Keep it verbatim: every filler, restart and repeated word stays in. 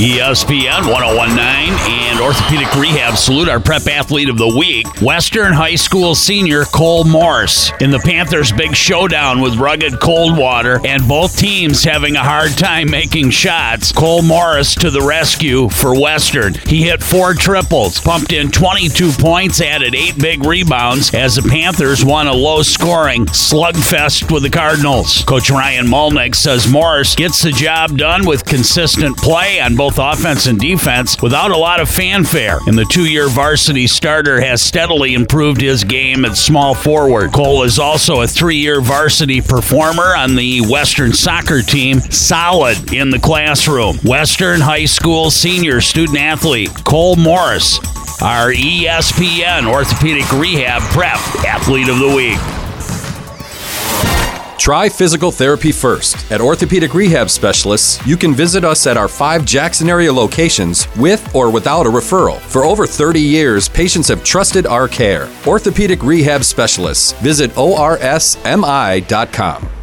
E S P N one oh one point nine and Orthopedic Rehab salute our prep athlete of the week, Western High School senior Cole Morris. In the Panthers' big showdown with rugged Coldwater and both teams having a hard time making shots, Cole Morris to the rescue for Western. He hit four triples, pumped in twenty-two points, added eight big rebounds as the Panthers won a low-scoring slugfest with the Cardinals. Coach Ryan Mulnick says Morris gets the job done with consistent play on both offense and defense without a lot of fanfare. And the two-year varsity starter has steadily improved his game at small forward. Cole is also a three-year varsity performer on the Western soccer team, solid in the classroom. Western High School senior student-athlete Cole Morris, our E S P N Orthopedic Rehab Prep Athlete of the Week. Try physical therapy first. At Orthopedic Rehab Specialists, you can visit us at our five Jackson area locations with or without a referral. For over thirty years, patients have trusted our care. Orthopedic Rehab Specialists. Visit O R S M I dot com.